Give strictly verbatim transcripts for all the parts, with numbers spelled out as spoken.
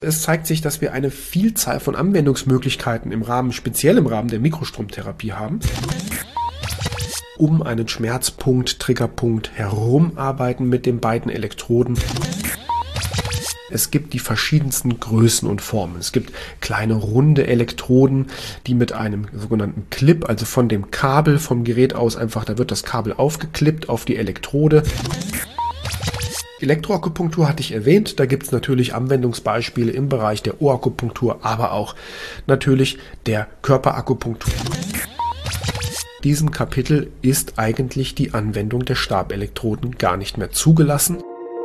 Es zeigt sich, dass wir eine Vielzahl von Anwendungsmöglichkeiten im Rahmen, speziell im Rahmen der Mikrostromtherapie haben. Um einen Schmerzpunkt, Triggerpunkt herum arbeiten mit den beiden Elektroden. Es gibt die verschiedensten Größen und Formen. Es gibt kleine runde Elektroden, die mit einem sogenannten Clip, also von dem Kabel vom Gerät aus einfach, da wird das Kabel aufgeklippt auf die Elektrode. Elektroakupunktur hatte ich erwähnt, da gibt es natürlich Anwendungsbeispiele im Bereich der Ohrakupunktur, aber auch natürlich der Körperakupunktur. In diesem Kapitel ist eigentlich die Anwendung der Stabelektroden gar nicht mehr zugelassen.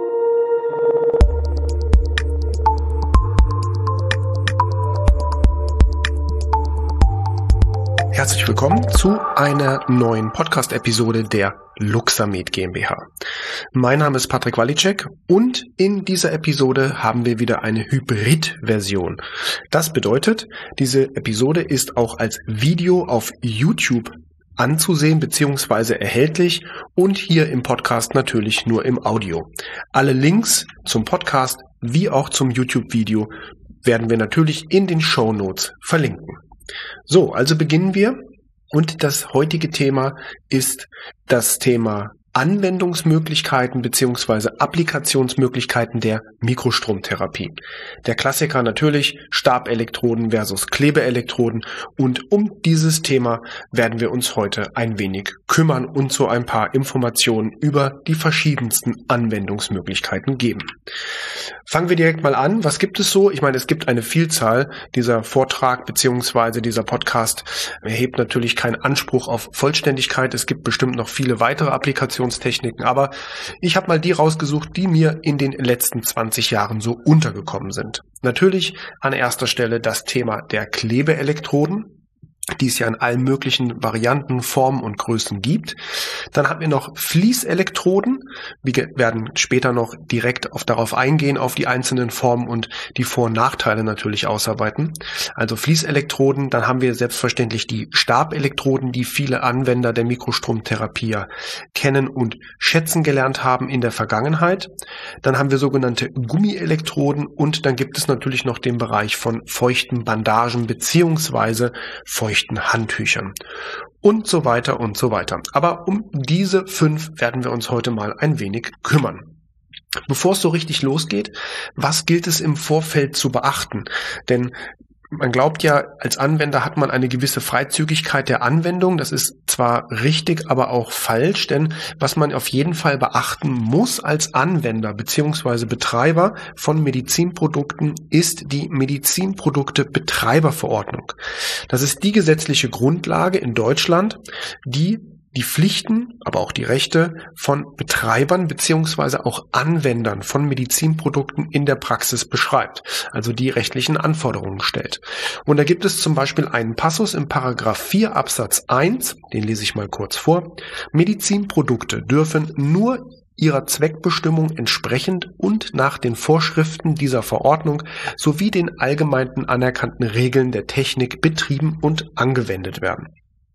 Herzlich willkommen zu einer neuen Podcast-Episode der Luxamed GmbH. Mein Name ist Patrick Walicek und in dieser Episode haben wir wieder eine Hybrid-Version. Das bedeutet, diese Episode ist auch als Video auf YouTube anzusehen bzw. erhältlich und hier im Podcast natürlich nur im Audio. Alle Links zum Podcast wie auch zum YouTube-Video werden wir natürlich in den Shownotes verlinken. So, also beginnen wir und das heutige Thema ist das Thema Anwendungsmöglichkeiten bzw. Applikationsmöglichkeiten der Mikrostromtherapie. Der Klassiker natürlich Stabelektroden versus Klebeelektroden und um dieses Thema werden wir uns heute ein wenig kümmern und so ein paar Informationen über die verschiedensten Anwendungsmöglichkeiten geben. Fangen wir direkt mal an. Was gibt es so? Ich meine, es gibt eine Vielzahl. Dieser Vortrag bzw. dieser Podcast erhebt natürlich keinen Anspruch auf Vollständigkeit. Es gibt bestimmt noch viele weitere Applikationen, aber ich habe mal die rausgesucht, die mir in den letzten zwanzig Jahren so untergekommen sind. Natürlich an erster Stelle das Thema der Klebeelektroden, die es ja in allen möglichen Varianten, Formen und Größen gibt. Dann haben wir noch Fließelektroden. Wir werden später noch direkt auf, darauf eingehen, auf die einzelnen Formen und die Vor- und Nachteile natürlich ausarbeiten. Also Fließelektroden, dann haben wir selbstverständlich die Stabelektroden, die viele Anwender der Mikrostromtherapie ja kennen und schätzen gelernt haben in der Vergangenheit. Dann haben wir sogenannte Gummielektroden und dann gibt es natürlich noch den Bereich von feuchten Bandagen beziehungsweise feuchten Handtüchern und so weiter und so weiter. Aber um diese fünf werden wir uns heute mal ein wenig kümmern. Bevor es so richtig losgeht, was gilt es im Vorfeld zu beachten? Denn man glaubt ja, als Anwender hat man eine gewisse Freizügigkeit der Anwendung. Das ist zwar richtig, aber auch falsch, denn was man auf jeden Fall beachten muss als Anwender bzw. Betreiber von Medizinprodukten ist die Medizinprodukte-Betreiberverordnung. Das ist die gesetzliche Grundlage in Deutschland, die die Pflichten, aber auch die Rechte von Betreibern beziehungsweise auch Anwendern von Medizinprodukten in der Praxis beschreibt, also die rechtlichen Anforderungen stellt. Und da gibt es zum Beispiel einen Passus im Paragraph vier Absatz eins, den lese ich mal kurz vor. Medizinprodukte dürfen nur ihrer Zweckbestimmung entsprechend und nach den Vorschriften dieser Verordnung sowie den allgemein anerkannten Regeln der Technik betrieben und angewendet werden.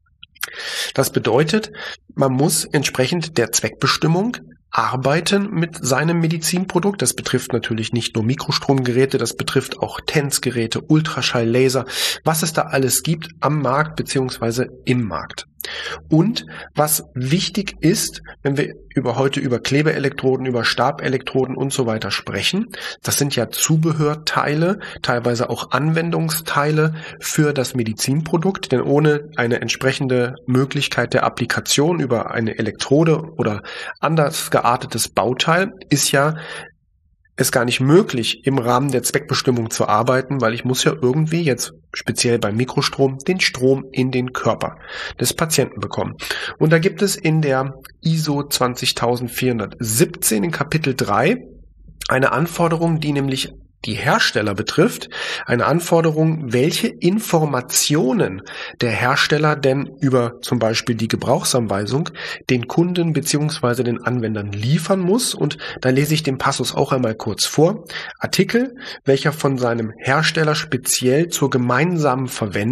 Das bedeutet, man muss entsprechend der Zweckbestimmung arbeiten mit seinem Medizinprodukt. Das betrifft natürlich nicht nur Mikrostromgeräte, das betrifft auch T E N S-Geräte, Ultraschall, Laser, was es da alles gibt am Markt bzw. im Markt. Und was wichtig ist, wenn wir über heute über Klebeelektroden, über Stabelektroden und so weiter sprechen, das sind ja Zubehörteile, teilweise auch Anwendungsteile für das Medizinprodukt, denn ohne eine entsprechende Möglichkeit der Applikation über eine Elektrode oder anders geartetes Bauteil ist ja es gar nicht möglich, im Rahmen der Zweckbestimmung zu arbeiten, weil ich muss ja irgendwie jetzt speziell beim Mikrostrom den Strom in den Körper des Patienten bekommen. Und da gibt es in der I S O zwanzigtausendvierhundertsiebzehn in Kapitel drei eine Anforderung, die nämlich die Hersteller betrifft, eine Anforderung, welche Informationen der Hersteller denn über zum Beispiel die Gebrauchsanweisung den Kunden bzw. den Anwendern liefern muss. Und da lese ich den Passus auch einmal kurz vor. Artikel, welcher von seinem Hersteller speziell zur gemeinsamen Verwendung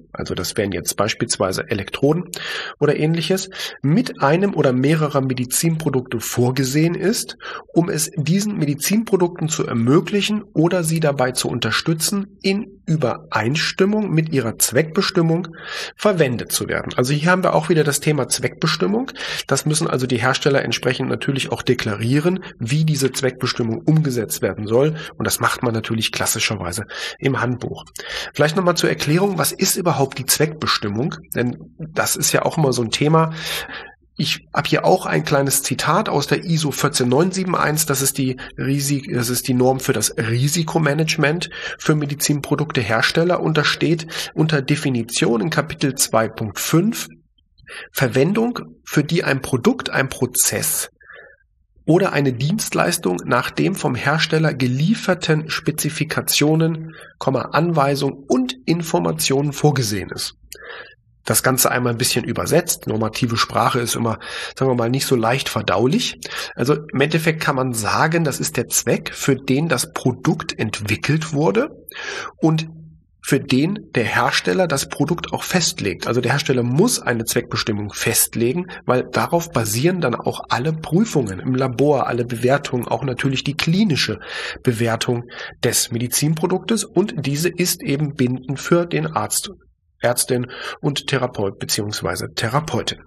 also das wären jetzt beispielsweise Elektroden oder ähnliches, mit einem oder mehrerer Medizinprodukte vorgesehen ist, um es diesen Medizinprodukten zu ermöglichen oder sie dabei zu unterstützen, in Übereinstimmung mit ihrer Zweckbestimmung verwendet zu werden. Also hier haben wir auch wieder das Thema Zweckbestimmung. Das müssen also die Hersteller entsprechend natürlich auch deklarieren, wie diese Zweckbestimmung umgesetzt werden soll. Und das macht man natürlich klassischerweise im Handbuch. Vielleicht nochmal zur Erklärung, was ist überhaupt die Zweckbestimmung? Denn das ist ja auch immer so ein Thema. Ich habe hier auch ein kleines Zitat aus der I S O eins vier neun sieben eins. Das ist die Risik, das ist die Norm für das Risikomanagement für Medizinprodukte Hersteller. Und da steht unter Definition in Kapitel zwei Punkt fünf Verwendung, für die ein Produkt, ein Prozess oder eine Dienstleistung nach dem vom Hersteller gelieferten Spezifikationen, Anweisungen und Informationen vorgesehen ist. Das Ganze einmal ein bisschen übersetzt. Normative Sprache ist immer, sagen wir mal, nicht so leicht verdaulich. Also im Endeffekt kann man sagen, das ist der Zweck, für den das Produkt entwickelt wurde und für den der Hersteller das Produkt auch festlegt. Also der Hersteller muss eine Zweckbestimmung festlegen, weil darauf basieren dann auch alle Prüfungen im Labor, alle Bewertungen, auch natürlich die klinische Bewertung des Medizinproduktes, und diese ist eben bindend für den Arzt, Ärztin und Therapeut bzw. Therapeutin.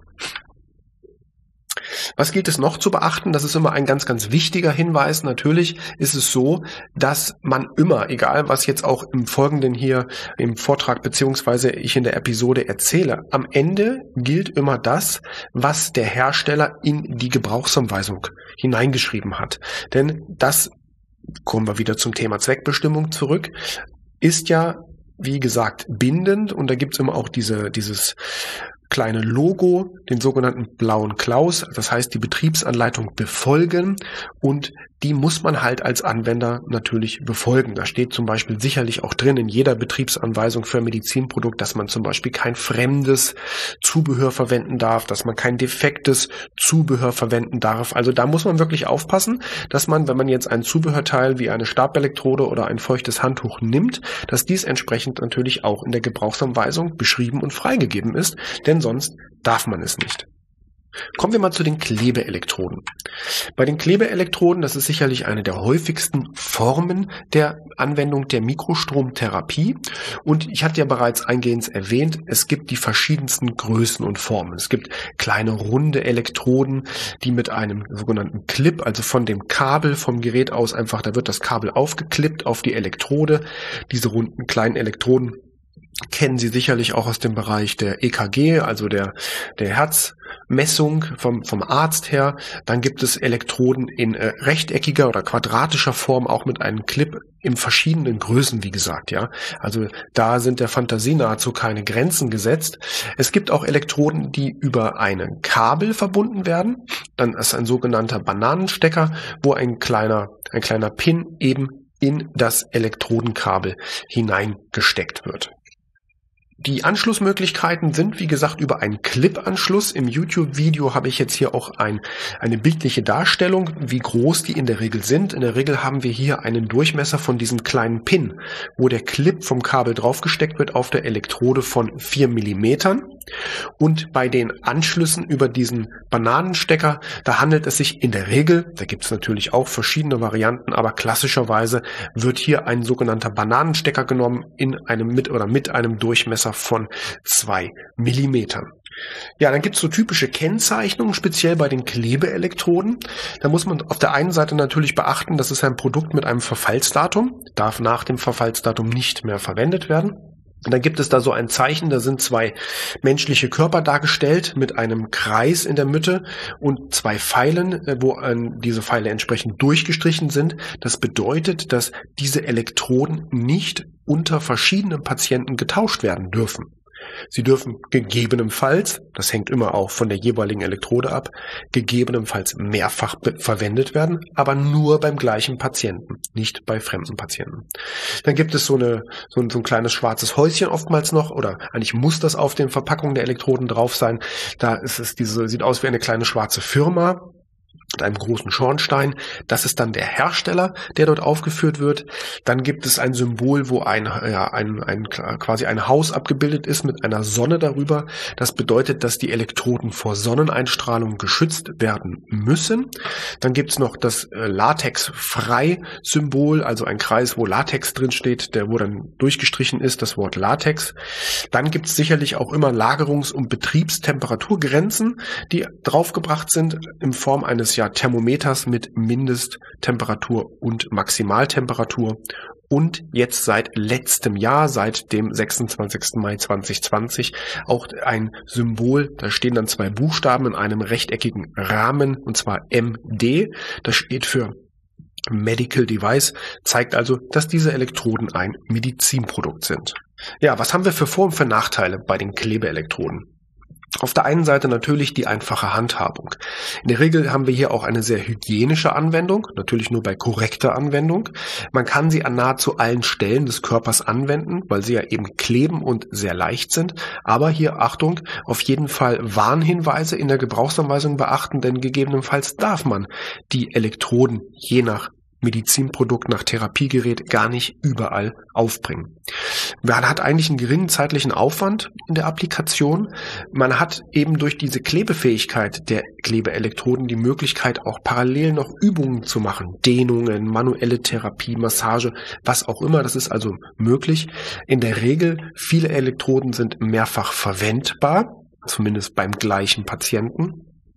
Was gilt es noch zu beachten? Das ist immer ein ganz, ganz wichtiger Hinweis. Natürlich ist es so, dass man immer, egal was jetzt auch im Folgenden hier im Vortrag beziehungsweise ich in der Episode erzähle, am Ende gilt immer das, was der Hersteller in die Gebrauchsanweisung hineingeschrieben hat. Denn das, kommen wir wieder zum Thema Zweckbestimmung zurück, ist ja, wie gesagt, bindend, und da gibt's immer auch diese, dieses kleine Logo, den sogenannten blauen Klaus, das heißt die Betriebsanleitung befolgen, und die muss man halt als Anwender natürlich befolgen. Da steht zum Beispiel sicherlich auch drin in jeder Betriebsanweisung für ein Medizinprodukt, dass man zum Beispiel kein fremdes Zubehör verwenden darf, dass man kein defektes Zubehör verwenden darf. Also da muss man wirklich aufpassen, dass man, wenn man jetzt ein Zubehörteil wie eine Stabelektrode oder ein feuchtes Handtuch nimmt, dass dies entsprechend natürlich auch in der Gebrauchsanweisung beschrieben und freigegeben ist, denn sonst darf man es nicht. Kommen wir mal zu den Klebeelektroden. Bei den Klebeelektroden, das ist sicherlich eine der häufigsten Formen der Anwendung der Mikrostromtherapie. Und ich hatte ja bereits eingehend erwähnt, es gibt die verschiedensten Größen und Formen. Es gibt kleine runde Elektroden, die mit einem sogenannten Clip, also von dem Kabel vom Gerät aus einfach, da wird das Kabel aufgeklippt auf die Elektrode. Diese runden kleinen Elektroden kennen Sie sicherlich auch aus dem Bereich der E K G, also der, der Herzmessung vom, vom Arzt her. Dann gibt es Elektroden in äh, rechteckiger oder quadratischer Form, auch mit einem Clip in verschiedenen Größen, wie gesagt, ja. Also da sind der Fantasie nahezu keine Grenzen gesetzt. Es gibt auch Elektroden, die über ein Kabel verbunden werden. Dann ist ein sogenannter Bananenstecker, wo ein kleiner, ein kleiner Pin eben in das Elektrodenkabel hineingesteckt wird. Die Anschlussmöglichkeiten sind, wie gesagt, über einen Clip-Anschluss. Im YouTube-Video habe ich jetzt hier auch ein, eine bildliche Darstellung, wie groß die in der Regel sind. In der Regel haben wir hier einen Durchmesser von diesem kleinen Pin, wo der Clip vom Kabel draufgesteckt wird auf der Elektrode von vier Millimetern. Und bei den Anschlüssen über diesen Bananenstecker, da handelt es sich in der Regel, da gibt es natürlich auch verschiedene Varianten, aber klassischerweise wird hier ein sogenannter Bananenstecker genommen in einem mit oder mit einem Durchmesser von zwei Millimetern. Ja, dann gibt es so typische Kennzeichnungen, speziell bei den Klebeelektroden. Da muss man auf der einen Seite natürlich beachten, das ist ein Produkt mit einem Verfallsdatum, darf nach dem Verfallsdatum nicht mehr verwendet werden. Und dann gibt es da so ein Zeichen, da sind zwei menschliche Körper dargestellt mit einem Kreis in der Mitte und zwei Pfeilen, wo diese Pfeile entsprechend durchgestrichen sind. Das bedeutet, dass diese Elektroden nicht unter verschiedenen Patienten getauscht werden dürfen. Sie dürfen gegebenenfalls, das hängt immer auch von der jeweiligen Elektrode ab, gegebenenfalls mehrfach verwendet werden, aber nur beim gleichen Patienten, nicht bei fremden Patienten. Dann gibt es so, eine, so, ein, so ein kleines schwarzes Häuschen oftmals noch, oder eigentlich muss das auf den Verpackungen der Elektroden drauf sein. Da ist es diese, sieht aus wie eine kleine schwarze Firma. mit einem großen Schornstein. Das ist dann der Hersteller, der dort aufgeführt wird. Dann gibt es ein Symbol, wo ein, ja, ein, ein quasi ein Haus abgebildet ist mit einer Sonne darüber. Das bedeutet, dass die Elektroden vor Sonneneinstrahlung geschützt werden müssen. Dann gibt es noch das Latex-Frei-Symbol, also ein Kreis, wo Latex drin steht, der wo dann durchgestrichen ist, das Wort Latex. Dann gibt es sicherlich auch immer Lagerungs- und Betriebstemperaturgrenzen, die draufgebracht sind in Form eines ja Thermometers mit Mindesttemperatur und Maximaltemperatur. Und jetzt seit letztem Jahr, seit dem sechsundzwanzigsten Mai zweitausendzwanzig, auch ein Symbol, da stehen dann zwei Buchstaben in einem rechteckigen Rahmen, und zwar M D. Das steht für Medical Device, zeigt also, dass diese Elektroden ein Medizinprodukt sind. Ja, was haben wir für Vor- und für Nachteile bei den Klebeelektroden? Auf der einen Seite natürlich die einfache Handhabung. In der Regel haben wir hier auch eine sehr hygienische Anwendung, natürlich nur bei korrekter Anwendung. Man kann sie an nahezu allen Stellen des Körpers anwenden, weil sie ja eben kleben und sehr leicht sind. Aber hier, Achtung, auf jeden Fall Warnhinweise in der Gebrauchsanweisung beachten, denn gegebenenfalls darf man die Elektroden je nach Medizinprodukt, nach Therapiegerät gar nicht überall aufbringen. Man hat eigentlich einen geringen zeitlichen Aufwand in der Applikation. Man hat eben durch diese Klebefähigkeit der Klebeelektroden die Möglichkeit, auch parallel noch Übungen zu machen. Dehnungen, manuelle Therapie, Massage, was auch immer. Das ist also möglich. In der Regel, viele Elektroden sind mehrfach verwendbar, zumindest beim gleichen Patienten.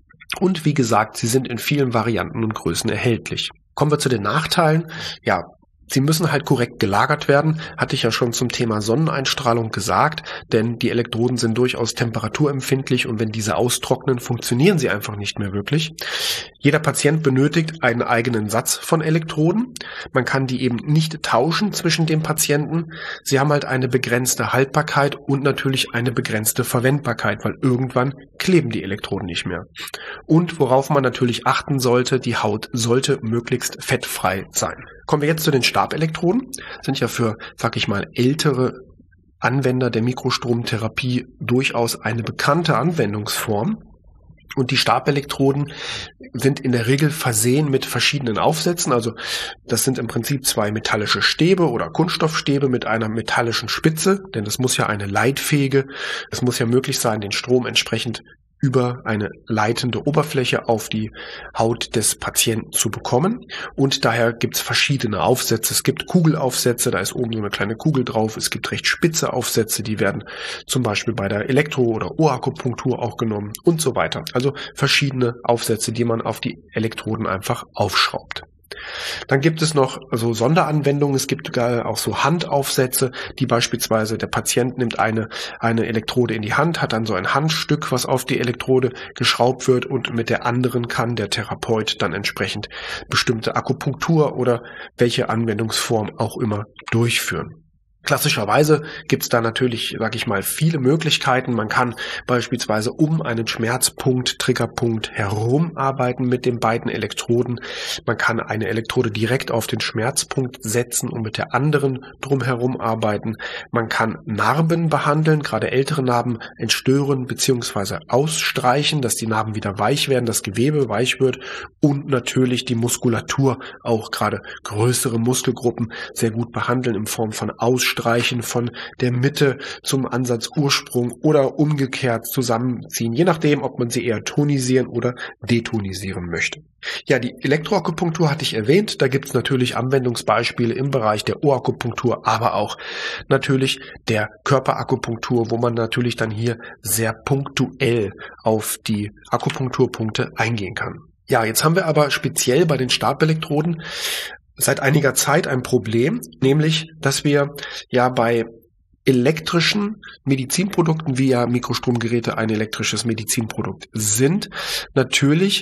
Und wie gesagt, sie sind in vielen Varianten und Größen erhältlich. Kommen wir zu den Nachteilen. Ja, sie müssen halt korrekt gelagert werden, hatte ich ja schon zum Thema Sonneneinstrahlung gesagt, denn die Elektroden sind durchaus temperaturempfindlich und wenn diese austrocknen, funktionieren sie einfach nicht mehr wirklich. Jeder Patient benötigt einen eigenen Satz von Elektroden. Man kann die eben nicht tauschen zwischen den Patienten. Sie haben halt eine begrenzte Haltbarkeit und natürlich eine begrenzte Verwendbarkeit, weil irgendwann kleben die Elektroden nicht mehr. Und worauf man natürlich achten sollte, die Haut sollte möglichst fettfrei sein. Kommen wir jetzt zu den Stabelektroden. Sind ja für, sag ich mal, ältere Anwender der Mikrostromtherapie durchaus eine bekannte Anwendungsform. Und die Stabelektroden sind in der Regel versehen mit verschiedenen Aufsätzen. Also das sind im Prinzip zwei metallische Stäbe oder Kunststoffstäbe mit einer metallischen Spitze, denn das muss ja eine leitfähige, es muss ja möglich sein, den Strom entsprechend über eine leitende Oberfläche auf die Haut des Patienten zu bekommen. Und daher gibt es verschiedene Aufsätze. Es gibt Kugelaufsätze, da ist oben so eine kleine Kugel drauf. Es gibt recht spitze Aufsätze, die werden zum Beispiel bei der Elektro- oder Ohrakupunktur auch genommen und so weiter. Also verschiedene Aufsätze, die man auf die Elektroden einfach aufschraubt. Dann gibt es noch so Sonderanwendungen. Es gibt sogar auch so Handaufsätze, die beispielsweise der Patient nimmt eine, eine Elektrode in die Hand, hat dann so ein Handstück, was auf die Elektrode geschraubt wird und mit der anderen kann der Therapeut dann entsprechend bestimmte Akupunktur oder welche Anwendungsform auch immer durchführen. Klassischerweise gibt es da natürlich, sage ich mal, viele Möglichkeiten. Man kann beispielsweise um einen Schmerzpunkt, Triggerpunkt herum arbeiten mit den beiden Elektroden. Man kann eine Elektrode direkt auf den Schmerzpunkt setzen und mit der anderen drumherum arbeiten. Man kann Narben behandeln, gerade ältere Narben entstören bzw. ausstreichen, dass die Narben wieder weich werden, das Gewebe weich wird und natürlich die Muskulatur, auch gerade größere Muskelgruppen, sehr gut behandeln in Form von Ausstreichen. Streichen von der Mitte zum Ansatzursprung oder umgekehrt zusammenziehen, je nachdem, ob man sie eher tonisieren oder detonisieren möchte. Ja, die Elektroakupunktur hatte ich erwähnt, da gibt es natürlich Anwendungsbeispiele im Bereich der Ohrakupunktur, aber auch natürlich der Körperakupunktur, wo man natürlich dann hier sehr punktuell auf die Akupunkturpunkte eingehen kann. Ja, jetzt haben wir aber speziell bei den Stabelektroden seit einiger Zeit ein Problem, nämlich, dass wir ja bei elektrischen Medizinprodukten, wie ja Mikrostromgeräte ein elektrisches Medizinprodukt sind, natürlich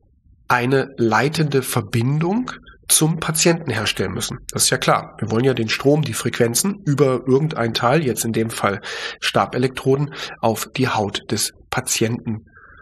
eine leitende Verbindung zum Patienten herstellen müssen. Das ist ja klar. Wir wollen ja den Strom, die Frequenzen über irgendein Teil, jetzt in dem Fall Stabelektroden, auf die Haut des Patienten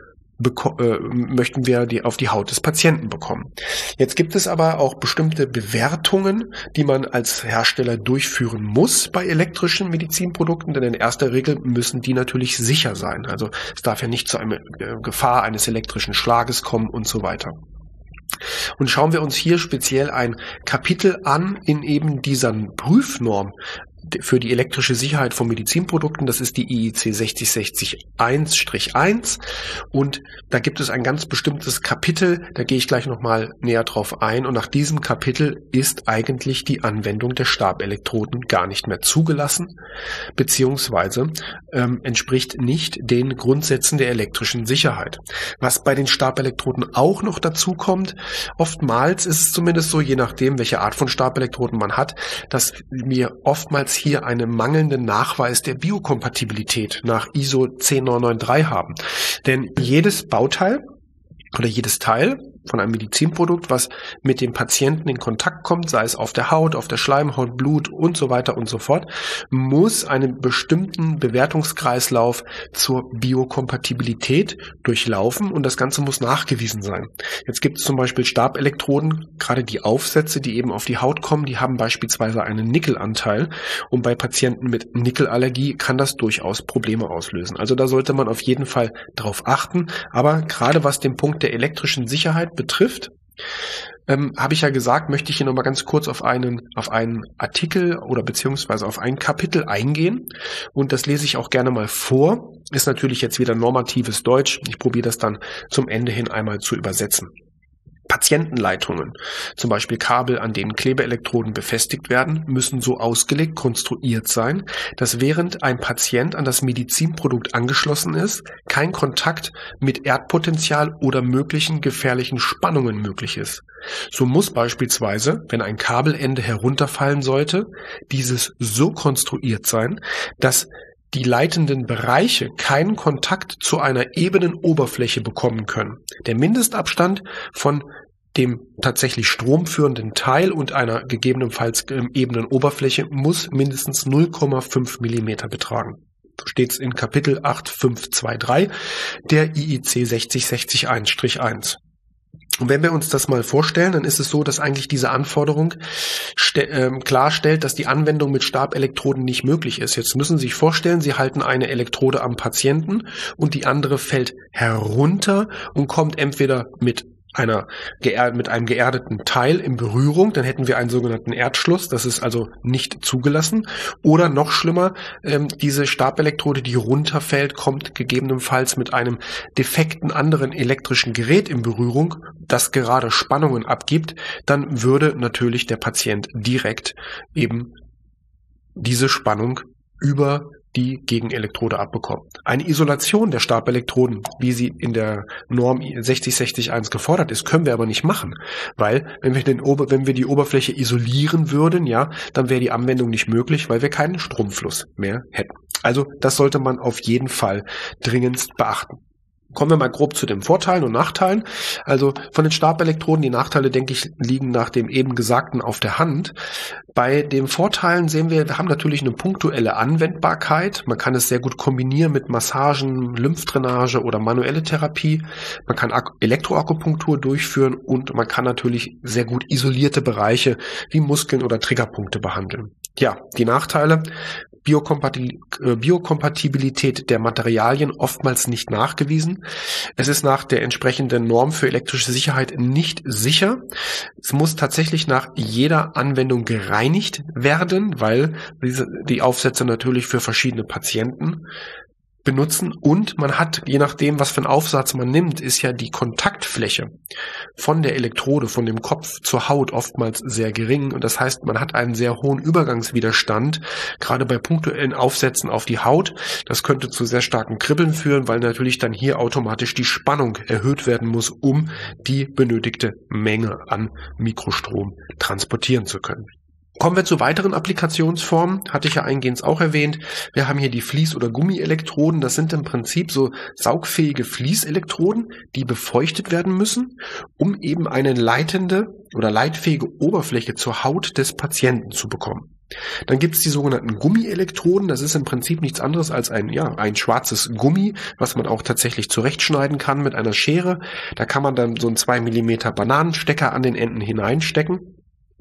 Beko- äh, möchten wir die auf die Haut des Patienten bekommen. Jetzt gibt es aber auch bestimmte Bewertungen, die man als Hersteller durchführen muss bei elektrischen Medizinprodukten, denn in erster Regel müssen die natürlich sicher sein. Also es darf ja nicht zu einer äh, Gefahr eines elektrischen Schlages kommen und so weiter. Und schauen wir uns hier speziell ein Kapitel an in eben dieser Prüfnorm für die elektrische Sicherheit von Medizinprodukten. Das ist die I E C sechs null sechs null eins eins und da gibt es ein ganz bestimmtes Kapitel, da gehe ich gleich nochmal näher drauf ein, und nach diesem Kapitel ist eigentlich die Anwendung der Stabelektroden gar nicht mehr zugelassen, beziehungsweise ähm, entspricht nicht den Grundsätzen der elektrischen Sicherheit. Was bei den Stabelektroden auch noch dazu kommt, oftmals ist es zumindest so, je nachdem, welche Art von Stabelektroden man hat, dass wir oftmals hier einen mangelnden Nachweis der Biokompatibilität nach I S O zehn neun neun drei haben. Denn jedes Bauteil oder jedes Teil von einem Medizinprodukt, was mit dem Patienten in Kontakt kommt, sei es auf der Haut, auf der Schleimhaut, Blut und so weiter und so fort, muss einen bestimmten Bewertungskreislauf zur Biokompatibilität durchlaufen, und das Ganze muss nachgewiesen sein. Jetzt gibt es zum Beispiel Stabelektroden, gerade die Aufsätze, die eben auf die Haut kommen, die haben beispielsweise einen Nickelanteil, und bei Patienten mit Nickelallergie kann das durchaus Probleme auslösen. Also da sollte man auf jeden Fall drauf achten, aber gerade was den Punkt der elektrischen Sicherheit betrifft, ähm, habe ich ja gesagt, möchte ich hier nochmal ganz kurz auf einen, auf einen Artikel oder beziehungsweise auf ein Kapitel eingehen, und das lese ich auch gerne mal vor. Ist natürlich jetzt wieder normatives Deutsch. Ich probiere das dann zum Ende hin einmal zu übersetzen. Patientenleitungen, zum Beispiel Kabel, an denen Klebeelektroden befestigt werden, müssen so ausgelegt, konstruiert sein, dass während ein Patient an das Medizinprodukt angeschlossen ist, kein Kontakt mit Erdpotenzial oder möglichen gefährlichen Spannungen möglich ist. So muss beispielsweise, wenn ein Kabelende herunterfallen sollte, dieses so konstruiert sein, dass die leitenden Bereiche keinen Kontakt zu einer ebenen Oberfläche bekommen können. Der Mindestabstand von dem tatsächlich stromführenden Teil und einer gegebenenfalls ebenen Oberfläche muss mindestens null Komma fünf Millimeter betragen. So steht es in Kapitel acht fünf zwei drei der I E C sechs null sechs null eins eins. Und wenn wir uns das mal vorstellen, dann ist es so, dass eigentlich diese Anforderung äh, klarstellt, dass die Anwendung mit Stabelektroden nicht möglich ist. Jetzt müssen Sie sich vorstellen, Sie halten eine Elektrode am Patienten und die andere fällt herunter und kommt entweder mit einer mit einem geerdeten Teil in Berührung, dann hätten wir einen sogenannten Erdschluss, das ist also nicht zugelassen. Oder noch schlimmer, ähm, diese Stabelektrode, die runterfällt, kommt gegebenenfalls mit einem defekten anderen elektrischen Gerät in Berührung, das gerade Spannungen abgibt, dann würde natürlich der Patient direkt eben diese Spannung über die Gegenelektrode abbekommen. Eine Isolation der Stabelektroden, wie sie in der Norm sechs null sechs null eins gefordert ist, können wir aber nicht machen, weil wenn wir, den Ober- wenn wir die Oberfläche isolieren würden, ja, dann wäre die Anwendung nicht möglich, weil wir keinen Stromfluss mehr hätten. Also das sollte man auf jeden Fall dringendst beachten. Kommen wir mal grob zu den Vorteilen und Nachteilen. Also von den Stabelektroden, die Nachteile, denke ich, liegen nach dem eben Gesagten auf der Hand. Bei den Vorteilen sehen wir, wir haben natürlich eine punktuelle Anwendbarkeit. Man kann es sehr gut kombinieren mit Massagen, Lymphdrainage oder manuelle Therapie. Man kann Elektroakupunktur durchführen und man kann natürlich sehr gut isolierte Bereiche wie Muskeln oder Triggerpunkte behandeln. Ja, die Nachteile: Biokompatibilität der Materialien oftmals nicht nachgewiesen. Es ist nach der entsprechenden Norm für elektrische Sicherheit nicht sicher. Es muss tatsächlich nach jeder Anwendung gereinigt werden, weil diese, die Aufsätze natürlich für verschiedene Patienten benutzen, und man hat, je nachdem, was für einen Aufsatz man nimmt, ist ja die Kontaktfläche von der Elektrode, von dem Kopf zur Haut oftmals sehr gering, und das heißt, man hat einen sehr hohen Übergangswiderstand, gerade bei punktuellen Aufsätzen auf die Haut. Das könnte zu sehr starken Kribbeln führen, weil natürlich dann hier automatisch die Spannung erhöht werden muss, um die benötigte Menge an Mikrostrom transportieren zu können. Kommen wir zu weiteren Applikationsformen, hatte ich ja eingehend auch erwähnt. Wir haben hier die Fließ- oder Gummielektroden. Das sind im Prinzip so saugfähige Fließelektroden, die befeuchtet werden müssen, um eben eine leitende oder leitfähige Oberfläche zur Haut des Patienten zu bekommen. Dann gibt es die sogenannten Gummielektroden. Das ist im Prinzip nichts anderes als ein, ja, ein schwarzes Gummi, was man auch tatsächlich zurechtschneiden kann mit einer Schere. Da kann man dann so einen zwei Millimeter Bananenstecker an den Enden hineinstecken.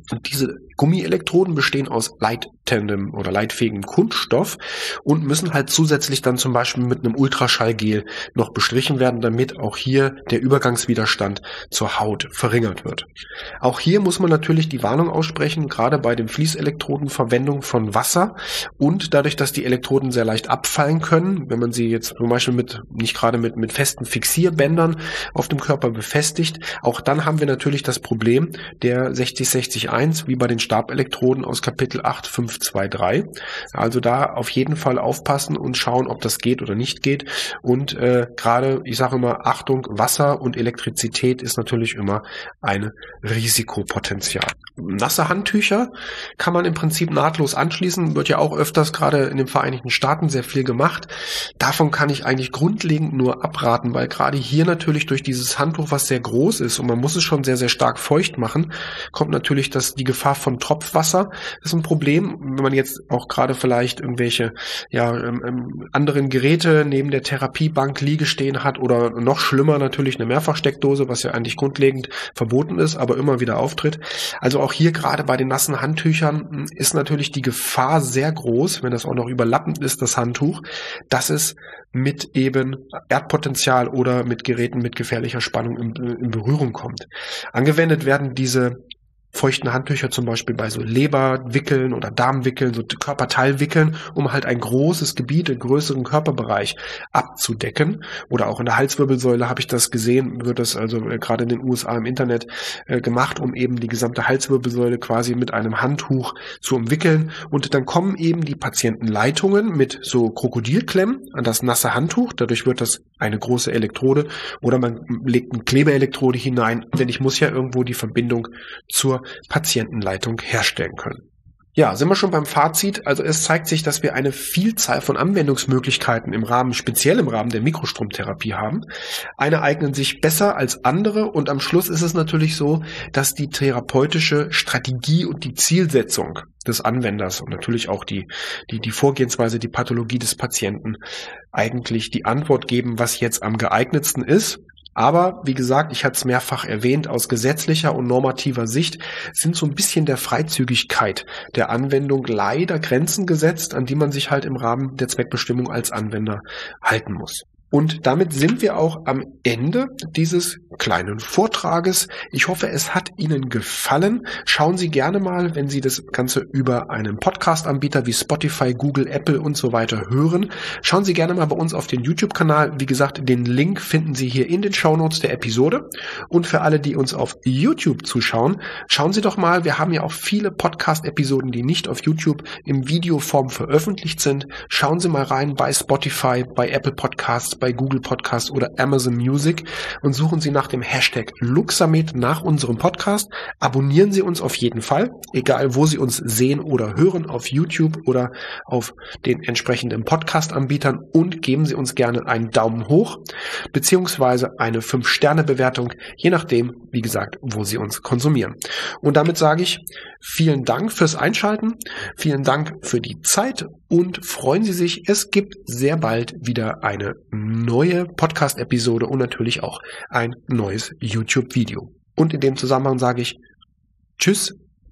Und diese Gummielektroden bestehen aus leitendem oder leitfähigem Kunststoff und müssen halt zusätzlich dann zum Beispiel mit einem Ultraschallgel noch bestrichen werden, damit auch hier der Übergangswiderstand zur Haut verringert wird. Auch hier muss man natürlich die Warnung aussprechen, gerade bei den Fließelektroden Verwendung von Wasser und dadurch, dass die Elektroden sehr leicht abfallen können, wenn man sie jetzt zum Beispiel mit, nicht gerade mit, mit festen Fixierbändern auf dem Körper befestigt, auch dann haben wir natürlich das Problem der sechzig sechzig eins, wie bei den Stabelektroden aus Kapitel acht fünf zwei drei. Also da auf jeden Fall aufpassen und schauen, ob das geht oder nicht geht. Und äh, gerade, ich sage immer, Achtung, Wasser und Elektrizität ist natürlich immer ein Risikopotenzial. Nasse Handtücher kann man im Prinzip nahtlos anschließen, wird ja auch öfters gerade in den Vereinigten Staaten sehr viel gemacht. Davon kann ich eigentlich grundlegend nur abraten, weil gerade hier natürlich durch dieses Handtuch, was sehr groß ist und man muss es schon sehr, sehr stark feucht machen, kommt natürlich das, die Gefahr von Tropfwasser. Das ist ein Problem, wenn man jetzt auch gerade vielleicht irgendwelche ja, ähm, anderen Geräte neben der Therapiebank liege stehen hat oder noch schlimmer natürlich eine Mehrfachsteckdose, was ja eigentlich grundlegend verboten ist, aber immer wieder auftritt. Also auch hier gerade bei den nassen Handtüchern ist natürlich die Gefahr sehr groß, wenn das auch noch überlappend ist, das Handtuch, dass es mit eben Erdpotenzial oder mit Geräten mit gefährlicher Spannung in, in Berührung kommt. Angewendet werden diese feuchten Handtücher zum Beispiel bei so Leberwickeln oder Darmwickeln, so Körperteilwickeln, um halt ein großes Gebiet, einen größeren Körperbereich abzudecken. Oder auch in der Halswirbelsäule habe ich das gesehen, wird das also äh, gerade in den U S A im Internet äh, gemacht, um eben die gesamte Halswirbelsäule quasi mit einem Handtuch zu umwickeln. Und dann kommen eben die Patientenleitungen mit so Krokodilklemmen an das nasse Handtuch. Dadurch wird das eine große Elektrode oder man legt eine Klebeelektrode hinein, denn ich muss ja irgendwo die Verbindung zur Patientenleitung herstellen können. Ja, sind wir schon beim Fazit. Also es zeigt sich, dass wir eine Vielzahl von Anwendungsmöglichkeiten im Rahmen, speziell im Rahmen der Mikrostromtherapie haben. Eine eignen sich besser als andere und am Schluss ist es natürlich so, dass die therapeutische Strategie und die Zielsetzung des Anwenders und natürlich auch die, die, die Vorgehensweise, die Pathologie des Patienten eigentlich die Antwort geben, was jetzt am geeignetsten ist. Aber, wie gesagt, ich hatte es mehrfach erwähnt, aus gesetzlicher und normativer Sicht sind so ein bisschen der Freizügigkeit der Anwendung leider Grenzen gesetzt, an die man sich halt im Rahmen der Zweckbestimmung als Anwender halten muss. Und damit sind wir auch am Ende dieses kleinen Vortrages. Ich hoffe, es hat Ihnen gefallen. Schauen Sie gerne mal, wenn Sie das Ganze über einen Podcast-Anbieter wie Spotify, Google, Apple und so weiter hören. Schauen Sie gerne mal bei uns auf den YouTube-Kanal. Wie gesagt, den Link finden Sie hier in den Shownotes der Episode. Und für alle, die uns auf YouTube zuschauen, schauen Sie doch mal, wir haben ja auch viele Podcast-Episoden, die nicht auf YouTube im Videoform veröffentlicht sind. Schauen Sie mal rein bei Spotify, bei Apple Podcasts, bei Google Podcasts oder Amazon Music und suchen Sie nach dem Hashtag Luxamed nach unserem Podcast. Abonnieren Sie uns auf jeden Fall, egal wo Sie uns sehen oder hören, auf YouTube oder auf den entsprechenden Podcast-Anbietern und geben Sie uns gerne einen Daumen hoch beziehungsweise eine fünf Sterne Bewertung, je nachdem, wie gesagt, wo Sie uns konsumieren. Und damit sage ich vielen Dank fürs Einschalten, vielen Dank für die Zeit und freuen Sie sich, es gibt sehr bald wieder eine neue Podcast-Episode und natürlich auch ein neues YouTube-Video. Und in dem Zusammenhang sage ich Tschüss,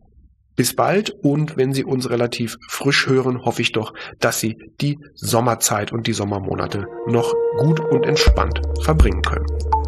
bis bald und wenn Sie uns relativ frisch hören, hoffe ich doch, dass Sie die Sommerzeit und die Sommermonate noch gut und entspannt verbringen können.